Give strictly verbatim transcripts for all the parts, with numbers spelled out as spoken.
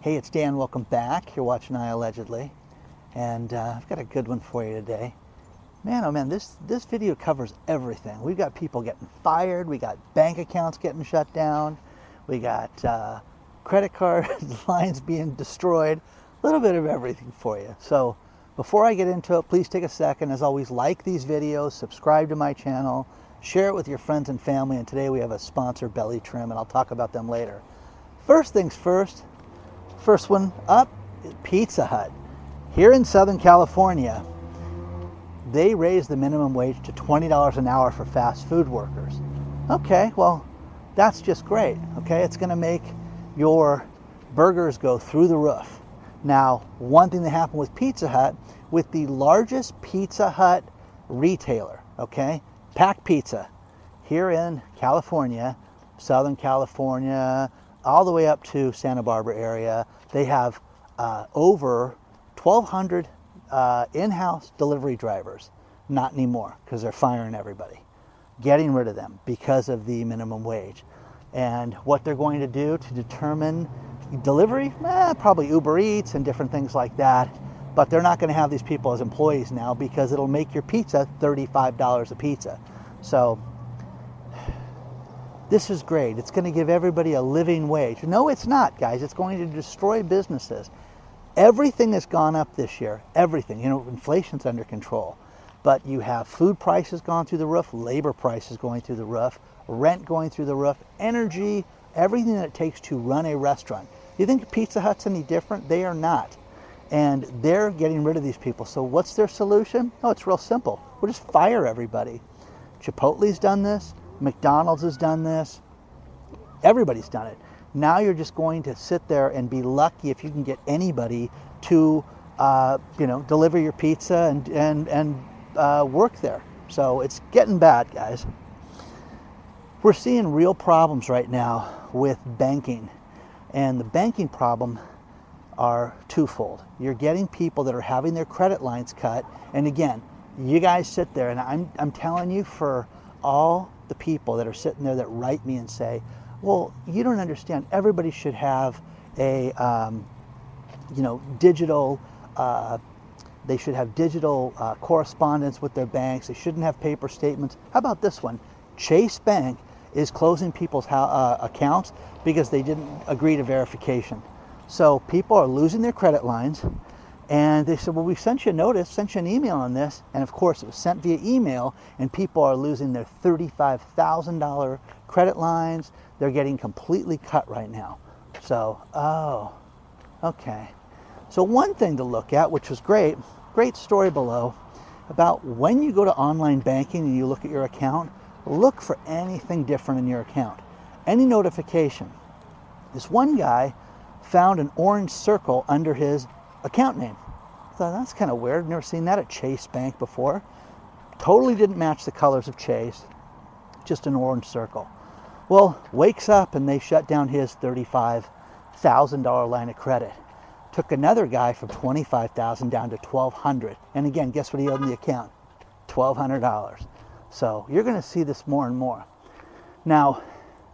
Hey, it's Dan. Welcome back. You're watching I Allegedly. And uh, I've got a good one for you today. Man, oh man, this, this video covers everything. We've got people getting fired. We got bank accounts getting shut down. We got uh, credit card lines being destroyed. A little bit of everything for you. So before I get into it, please take a second. As always, like these videos, subscribe to my channel, share it with your friends and family. And today we have a sponsor, Belly Trim, and I'll talk about them later. First things first. First one up, Pizza Hut. Here in Southern California, they raised the minimum wage to twenty dollars an hour for fast food workers. Okay, well, that's just great, okay? It's gonna make your burgers go through the roof. Now, one thing that happened with Pizza Hut, with the largest Pizza Hut retailer, okay? Pack Pizza, here in California, Southern California, all the way up to Santa Barbara area, they have uh, over twelve hundred uh, in-house delivery drivers. Not anymore, because they're firing everybody, getting rid of them because of the minimum wage. And what they're going to do to determine delivery, eh, probably Uber Eats and different things like that, but they're not going to have these people as employees now because it'll make your pizza thirty-five dollars a pizza. So this is great. It's going to give everybody a living wage. No, it's not, guys. It's going to destroy businesses. Everything has gone up this year. Everything. You know, inflation's under control. But you have food prices gone through the roof, labor prices going through the roof, rent going through the roof, energy, everything that it takes to run a restaurant. You think Pizza Hut's any different? They are not. And they're getting rid of these people. So what's their solution? Oh, it's real simple. We'll just fire everybody. Chipotle's done this. McDonald's has done this. Everybody's done it. Now you're just going to sit there and be lucky if you can get anybody to, uh, you know, deliver your pizza and and and uh, work there. So it's getting bad, guys. We're seeing real problems right now with banking, and the banking problem are twofold. You're getting people that are having their credit lines cut, and again, you guys sit there, and I'm I'm telling you, for all the people that are sitting there that write me and say, well, you don't understand, everybody should have a um, you know digital uh, they should have digital uh, correspondence with their banks. They shouldn't have paper statements. How about this one? Chase Bank is closing people's uh, accounts because they didn't agree to verification. So people are losing their credit lines, and they said, well, we sent you a notice, sent you an email on this, and of course it was sent via email, and people are losing their thirty-five thousand dollars credit lines. They're getting completely cut right now. So, oh, okay. So one thing to look at, which was great, great story below, about when you go to online banking and you look at your account, look for anything different in your account. Any notification. This one guy found an orange circle under his account name. I thought, that's kind of weird. Never seen that at Chase Bank before. Totally didn't match the colors of Chase. Just an orange circle. Well, wakes up and they shut down his thirty-five thousand dollars line of credit. Took another guy from twenty-five thousand dollars down to twelve hundred dollars. And again, guess what he owed in the account? twelve hundred dollars. So you're going to see this more and more. Now,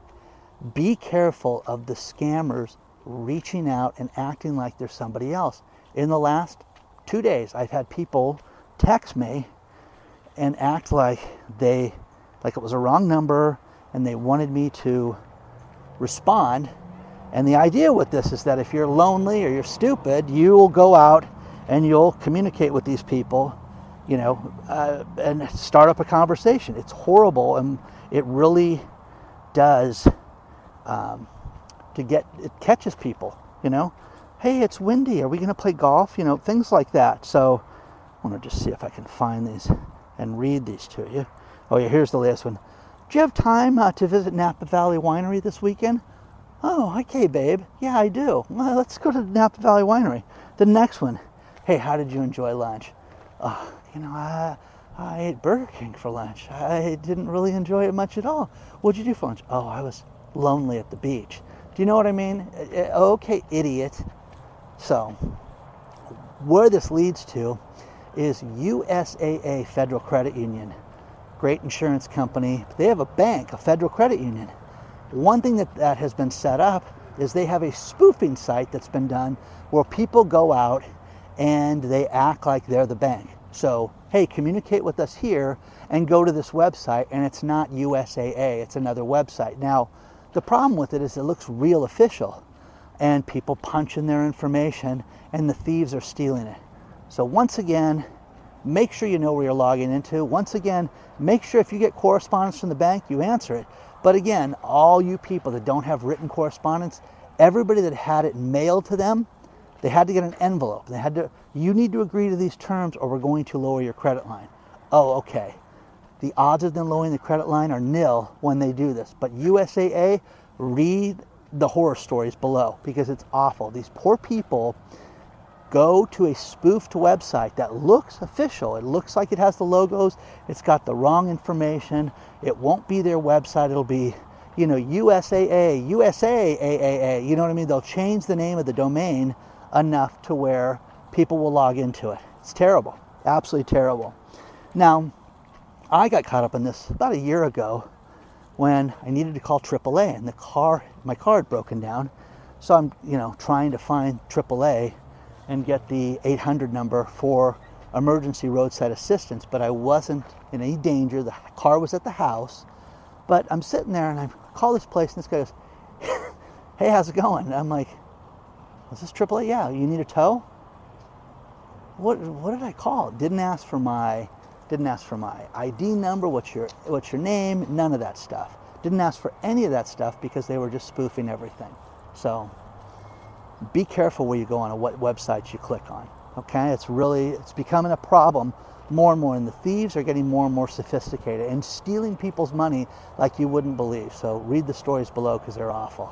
be careful of the scammers reaching out and acting like they're somebody else. In the last two days, I've had people text me and act like they, like it was a wrong number, and they wanted me to respond. And the idea with this is that if you're lonely or you're stupid, you will go out and you'll communicate with these people, you know, uh, and start up a conversation. It's horrible, and it really does um, to get, it catches people, you know. Hey, it's windy. Are we going to play golf? You know, things like that. So I want to just see if I can find these and read these to you. Oh yeah, here's the last one. Do you have time uh, to visit Napa Valley Winery this weekend? Oh, okay, babe. Yeah, I do. Well, let's go to Napa Valley Winery. The next one. Hey, how did you enjoy lunch? Oh, you know, I, I ate Burger King for lunch. I didn't really enjoy it much at all. What'd you do for lunch? Oh, I was lonely at the beach. Do you know what I mean? Okay, idiot. So, where this leads to is U S A A Federal Credit Union. Great insurance company. They have a bank, a federal credit union. One thing that, that has been set up is they have a spoofing site that's been done where people go out and they act like they're the bank. So, hey, communicate with us here and go to this website, and it's not U S A A, it's another website. Now, the problem with it is it looks real official, and people punch in their information and the thieves are stealing it. So once again, make sure you know where you're logging into. Once again, make sure if you get correspondence from the bank, you answer it. But again, all you people that don't have written correspondence, everybody that had it mailed to them, they had to get an envelope. They had to, you need to agree to these terms or we're going to lower your credit line. Oh, okay. The odds of them lowering the credit line are nil when they do this. But U S A A, read the horror stories below because it's awful. These poor people go to a spoofed website that looks official. It looks like it has the logos. It's got the wrong information. It won't be their website. It'll be, you know, U S A A, U S A A A A. You know what I mean? They'll change the name of the domain enough to where people will log into it. It's terrible. Absolutely terrible. Now, I got caught up in this about a year ago when I needed to call triple A and the car, my car had broken down. So I'm, you know, trying to find triple A and get the eight hundred number for emergency roadside assistance, but I wasn't in any danger. The car was at the house, but I'm sitting there and I call this place and this guy goes, hey, how's it going? And I'm like, is this triple A? Yeah, you need a tow? What what did I call? Didn't ask for my didn't ask for my I D number, what's your what's your name, none of that stuff. Didn't ask for any of that stuff because they were just spoofing everything. So be careful where you go on and what websites you click on. Okay? It's really it's becoming a problem more and more, and the thieves are getting more and more sophisticated and stealing people's money like you wouldn't believe. So read the stories below because they're awful.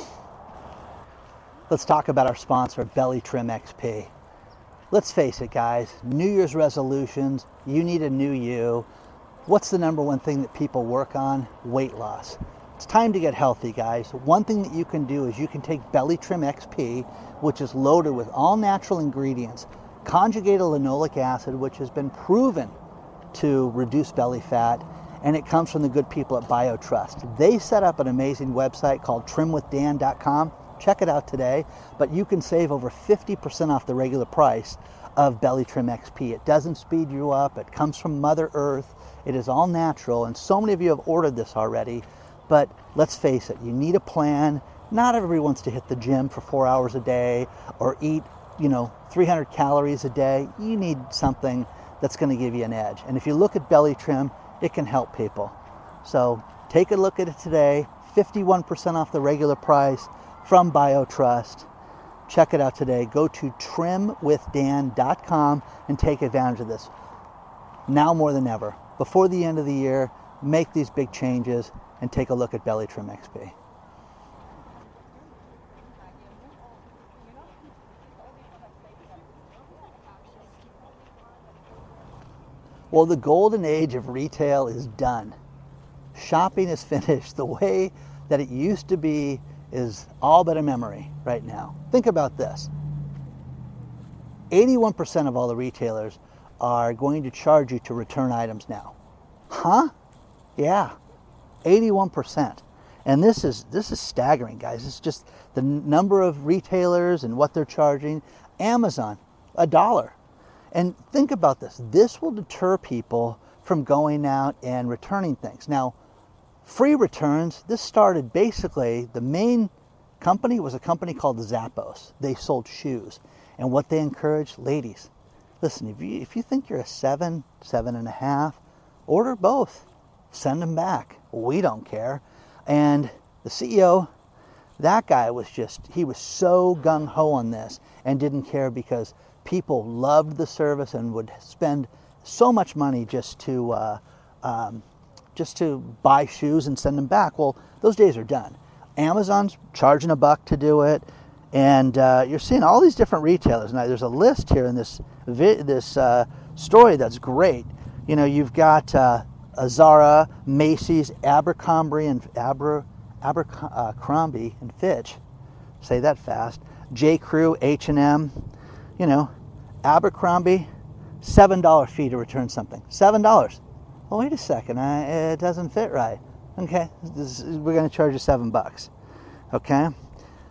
Let's talk about our sponsor, Belly Trim X P. Let's face it, guys, New Year's resolutions, you need a new you. What's the number one thing that people work on? Weight loss. It's time to get healthy, guys. One thing that you can do is you can take Belly Trim X P, which is loaded with all natural ingredients, conjugated linoleic acid, which has been proven to reduce belly fat, and it comes from the good people at BioTrust. They set up an amazing website called trim with dan dot com. Check it out today, but you can save over fifty percent off the regular price of Belly Trim X P. It doesn't speed you up. It comes from Mother Earth. It is all natural, and so many of you have ordered this already, but let's face it, you need a plan. Not everybody wants to hit the gym for four hours a day or eat, you know, three hundred calories a day. You need something that's going to give you an edge. And if you look at Belly Trim, it can help people. So take a look at it today, fifty-one percent off the regular price from BioTrust. Check it out today. Go to trim with dan dot com and take advantage of this. Now more than ever, before the end of the year, make these big changes and take a look at Belly Trim X P. Well, the golden age of retail is done. Shopping is finished. The way that it used to be is all but a memory right now. Think about this. eighty-one percent of all the retailers are going to charge you to return items now. Huh? Yeah, eighty-one percent. And this is this is staggering, guys. It's just the number of retailers and what they're charging. Amazon, a dollar. And think about this. This will deter people from going out and returning things. Now, free returns, this started basically, the main company was a company called Zappos. They sold shoes. And what they encouraged, ladies, listen, if you, if you think you're a seven, seven and a half, order both. Send them back. We don't care. And the C E O, that guy was just, he was so gung-ho on this and didn't care because people loved the service and would spend so much money just to uh, um, just to buy shoes and send them back. Well, those days are done. Amazon's charging a buck to do it, and uh, you're seeing all these different retailers. Now, there's a list here in this vi- this uh, story that's great. You know, you've got uh, Zara, Macy's, Abercrombie and Aber, Abercrombie and Fitch. Say that fast. J. Crew, H and M. You know, Abercrombie, seven dollar fee to return something. seven dollars. Well, wait a second. I, it doesn't fit right. Okay, this is, we're going to charge you seven bucks. Okay.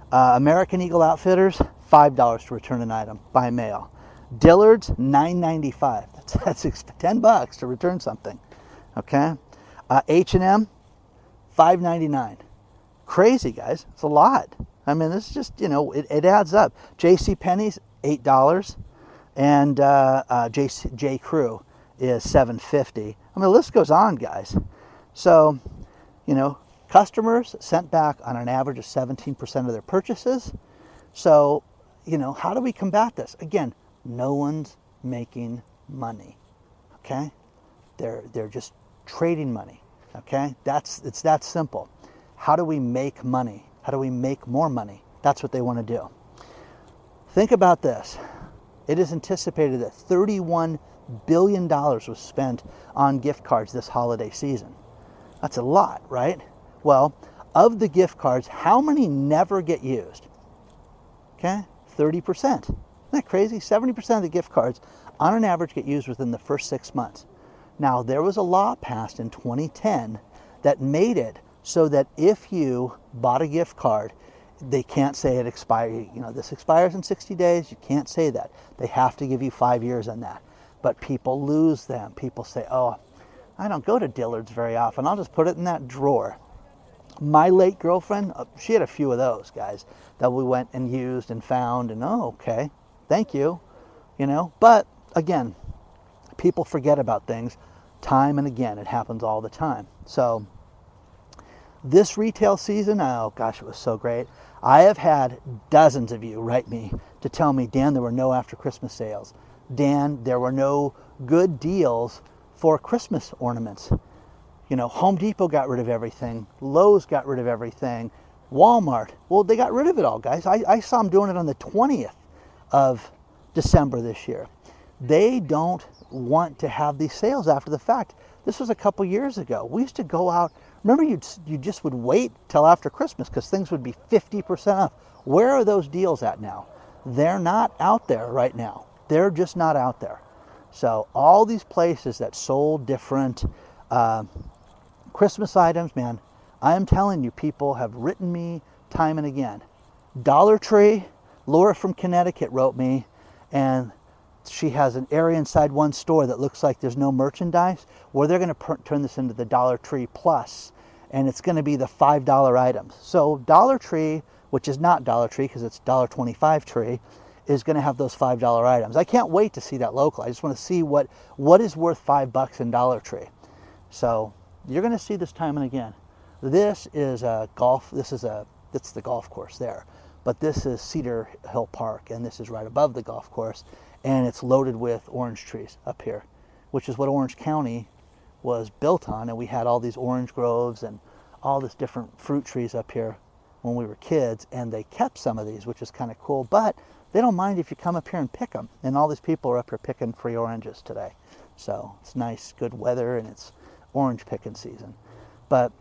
Uh, American Eagle Outfitters, five dollars to return an item by mail. Dillard's, nine ninety-five. That's, that's ten bucks to return something. Okay. Uh, H and M, five ninety-nine. Crazy, guys. It's a lot. I mean, this is just, you know, it, it adds up. JCPenney's, eight dollars. And uh, uh, J. J. Crew is seven fifty. I mean, the list goes on, guys. So, you know, customers sent back on an average of seventeen percent of their purchases. So, you know, how do we combat this? Again, no one's making money. Okay? They're they're just trading money. Okay? That's it's that simple. How do we make money? How do we make more money? That's what they want to do. Think about this. It is anticipated that thirty-one billion dollars was spent on gift cards this holiday season. That's a lot, right? Well, of the gift cards, how many never get used? Okay, thirty percent. Isn't that crazy? seventy percent of the gift cards, on an average, get used within the first six months. Now, there was a law passed in twenty ten that made it so that if you bought a gift card, they can't say it expires, you know, this expires in sixty days. You can't say that. They have to give you five years on that. But people lose them. People say, oh, I don't go to Dillard's very often. I'll just put it in that drawer. My late girlfriend, she had a few of those, guys, that we went and used and found, and oh, okay, thank you, you know. But again, people forget about things time and again. It happens all the time. So this retail season, oh gosh, it was so great. I have had dozens of you write me to tell me, Dan, there were no after Christmas sales. Dan, there were no good deals for Christmas ornaments. You know, Home Depot got rid of everything. Lowe's got rid of everything. Walmart, well, they got rid of it all, guys. I, I saw them doing it on the twentieth of December this year. They don't want to have these sales after the fact. This was a couple years ago. We used to go out. Remember, you you just would wait till after Christmas because things would be fifty percent off. Where are those deals at now? They're not out there right now. They're just not out there. So all these places that sold different uh, Christmas items, man, I am telling you, people have written me time and again. Dollar Tree, Laura from Connecticut wrote me, and she has an area inside one store that looks like there's no merchandise, where they're going to per- turn this into the Dollar Tree Plus, and it's going to be the five dollar items. So Dollar Tree, which is not Dollar Tree because it's one dollar twenty-five tree, is going to have those five dollar items. I can't wait to see that local. I just want to see what, what is worth five bucks in Dollar Tree. So you're going to see this time and again. This is a golf, this is a, that's the golf course there. But this is Cedar Hill Park, and this is right above the golf course, and it's loaded with orange trees up here, which is what Orange County was built on, and we had all these orange groves and all this different fruit trees up here when we were kids, and they kept some of these, which is kind of cool, but they don't mind if you come up here and pick them, and all these people are up here picking free oranges today. So it's nice, good weather, and it's orange picking season. But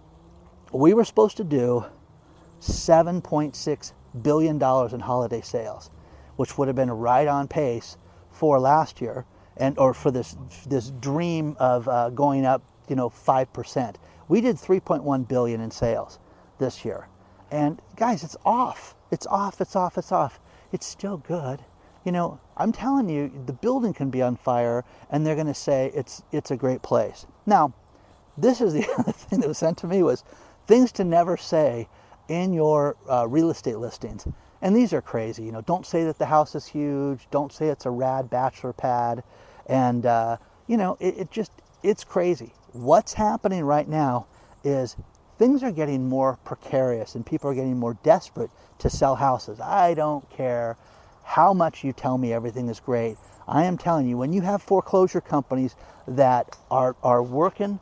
we were supposed to do seven point six billion dollars in holiday sales, which would have been right on pace for last year, and or for this this dream of uh, going up, you know, five percent. We did three point one billion dollars in sales this year. And guys, it's off. It's off, it's off, it's off. It's still good. You know, I'm telling you, the building can be on fire, and they're going to say it's it's a great place. Now, this is the other thing that was sent to me was things to never say in your uh, real estate listings. And these are crazy. You know, don't say that the house is huge. Don't say it's a rad bachelor pad. And, uh, you know, it, it just, it's crazy. What's happening right now is things are getting more precarious and people are getting more desperate to sell houses. I don't care how much you tell me everything is great. I am telling you, when you have foreclosure companies that are, are working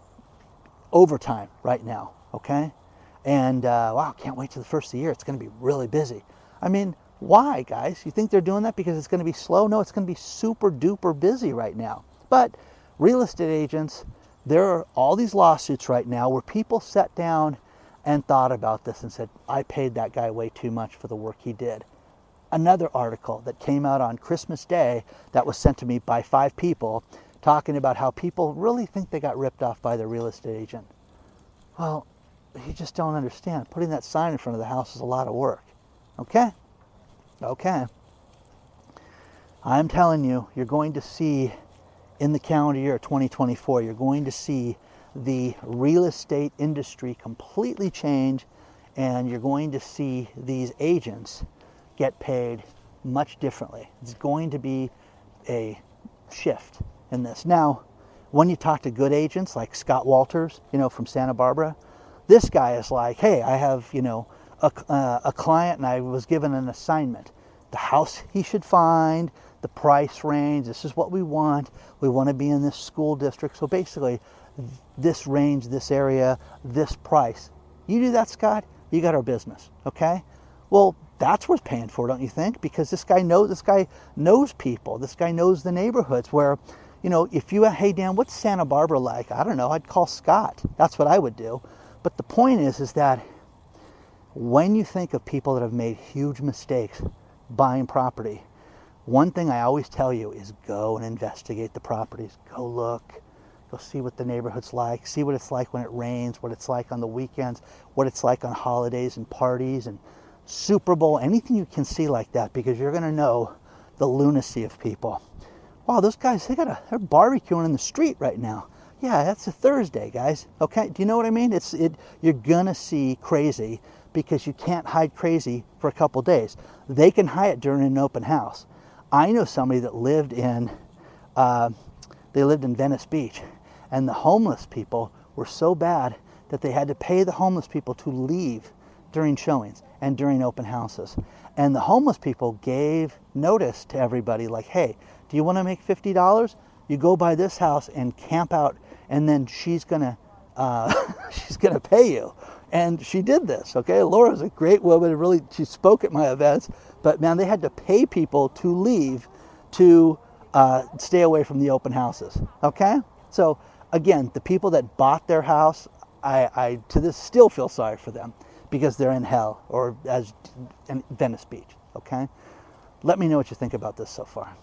overtime right now, okay? And, uh, wow, can't wait till the first of the year. It's going to be really busy. I mean, why, guys? You think they're doing that because it's going to be slow? No, it's going to be super duper busy right now. But real estate agents, there are all these lawsuits right now where people sat down and thought about this and said, I paid that guy way too much for the work he did. Another article that came out on Christmas Day that was sent to me by five people talking about how people really think they got ripped off by the real estate agent. Well, you just don't understand. Putting that sign in front of the house is a lot of work. Okay? Okay. I'm telling you, you're going to see in the calendar year twenty twenty-four, you're going to see the real estate industry completely change, and you're going to see these agents get paid much differently. It's going to be a shift in this. Now, when you talk to good agents like Scott Walters, you know, from Santa Barbara, this guy is like, hey, I have, you know, a, uh, a client and I was given an assignment. The house he should find, the price range, this is what we want. We want to be in this school district. So basically, this range, this area, this price. You do that, Scott, you got our business, okay? Well, that's worth paying for, don't you think? Because this guy knows, this guy knows people. This guy knows the neighborhoods where, you know, if you, hey, Dan, what's Santa Barbara like? I don't know. I'd call Scott. That's what I would do. But the point is, is that when you think of people that have made huge mistakes buying property, one thing I always tell you is go and investigate the properties. Go look. Go see what the neighborhood's like. See what it's like when it rains, what it's like on the weekends, what it's like on holidays and parties and Super Bowl, anything you can see like that, because you're going to know the lunacy of people. Wow, those guys, they got a, they're barbecuing in the street right now. Yeah, that's a Thursday, guys. Okay, do you know what I mean? It's it. You're going to see crazy because you can't hide crazy for a couple days. They can hide it during an open house. I know somebody that lived in, uh, they lived in Venice Beach, and the homeless people were so bad that they had to pay the homeless people to leave during showings and during open houses. And the homeless people gave notice to everybody like, hey, do you want to make fifty dollars? You go by this house and camp out, and then she's gonna uh, she's gonna pay you. And she did this, okay? Laura's a great woman. Really, she spoke at my events. But man, they had to pay people to leave to uh, stay away from the open houses, okay? So again, the people that bought their house, I, I to this still feel sorry for them because they're in hell, or as in Venice Beach, okay? Let me know what you think about this so far.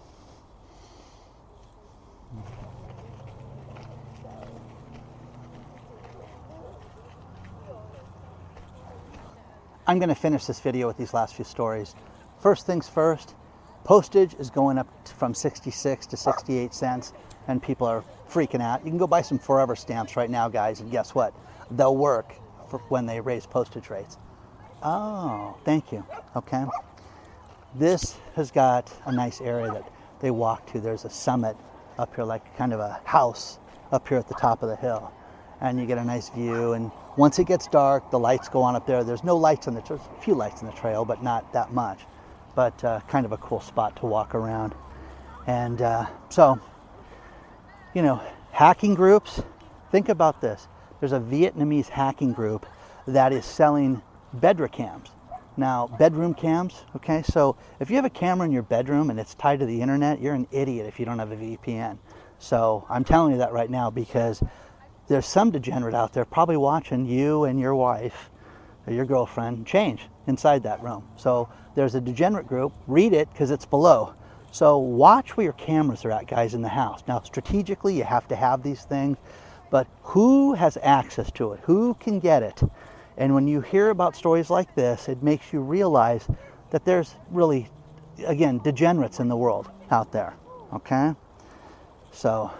I'm going to finish this video with these last few stories. First things first, postage is going up from sixty-six to sixty-eight cents, and people are freaking out. You can go buy some Forever stamps right now, guys, and guess what? They'll work for when they raise postage rates. Oh, thank you. Okay. This has got a nice area that they walk to. There's a summit up here, like kind of a house up here at the top of the hill. And you get a nice view, and once it gets dark, the lights go on up there. There's no lights on the trail, a few lights on the trail, but not that much. But uh, kind of a cool spot to walk around. And uh, so, you know, hacking groups, think about this. There's a Vietnamese hacking group that is selling bedroom cams. Now, bedroom cams, okay, so if you have a camera in your bedroom and it's tied to the internet, you're an idiot if you don't have a V P N. So I'm telling you that right now because there's some degenerate out there probably watching you and your wife or your girlfriend change inside that room. So there's a degenerate group. Read it because it's below. So watch where your cameras are at, guys, in the house. Now, strategically, you have to have these things, but who has access to it? Who can get it? And when you hear about stories like this, it makes you realize that there's really, again, degenerates in the world out there, okay? So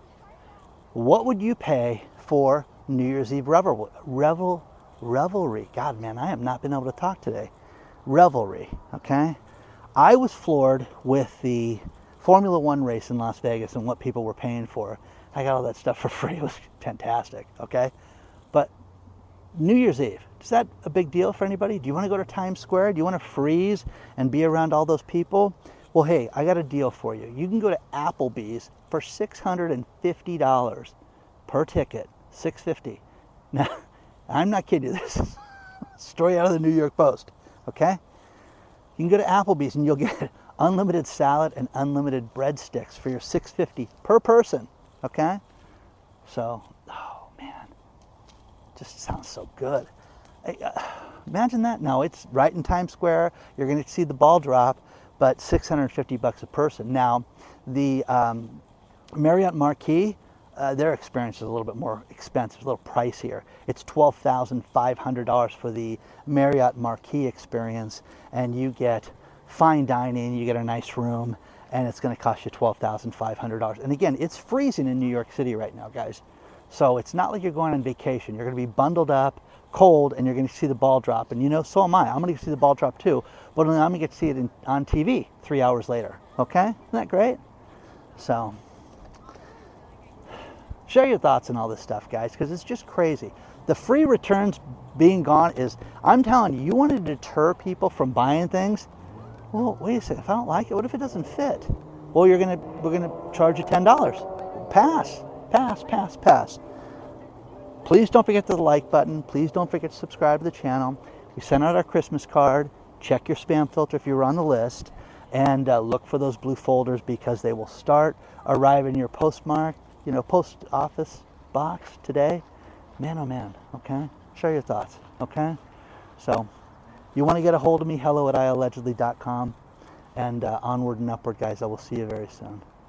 what would you pay for New Year's Eve revel, revel, revelry? God, man, I have not been able to talk today. Revelry, okay? I was floored with the Formula One race in Las Vegas and what people were paying for. I got all that stuff for free. It was fantastic, okay? But New Year's Eve, is that a big deal for anybody? Do you want to go to Times Square? Do you want to freeze and be around all those people? Well, hey, I got a deal for you. You can go to Applebee's for six hundred fifty dollars per ticket, six hundred fifty dollars. Now, I'm not kidding you. This is a story out of the New York Post, okay? You can go to Applebee's and you'll get unlimited salad and unlimited breadsticks for your six hundred fifty dollars per person, okay? So, oh man, just sounds so good. Hey, uh, imagine that. No, it's right in Times Square. You're going to see the ball drop, but six hundred fifty bucks a person. Now, the um, Marriott Marquis, uh, their experience is a little bit more expensive, a little pricier. It's twelve thousand five hundred dollars for the Marriott Marquis experience, and you get fine dining, you get a nice room, and it's going to cost you twelve thousand five hundred dollars. And again, it's freezing in New York City right now, guys. So it's not like you're going on vacation. You're going to be bundled up, cold, and you're going to see the ball drop. And you know, so am I. I'm going to see the ball drop too, but I'm going to get to see it in, on T V three hours later. Okay? Isn't that great? So share your thoughts on all this stuff, guys, because it's just crazy. The free returns being gone is, I'm telling you, you want to deter people from buying things? Well, wait a second. If I don't like it, what if it doesn't fit? Well, you're gonna we're gonna charge you ten dollars. Pass, pass, pass, pass. Please don't forget the like button. Please don't forget to subscribe to the channel. We sent out our Christmas card. Check your spam filter if you were on the list, and uh, look for those blue folders because they will start arriving in your postmark, you know, post office box today. Man, oh man. Okay. Share your thoughts. Okay. So. You want to get a hold of me, hello at I allegedly dot com, and uh, onward and upward, guys. I will see you very soon.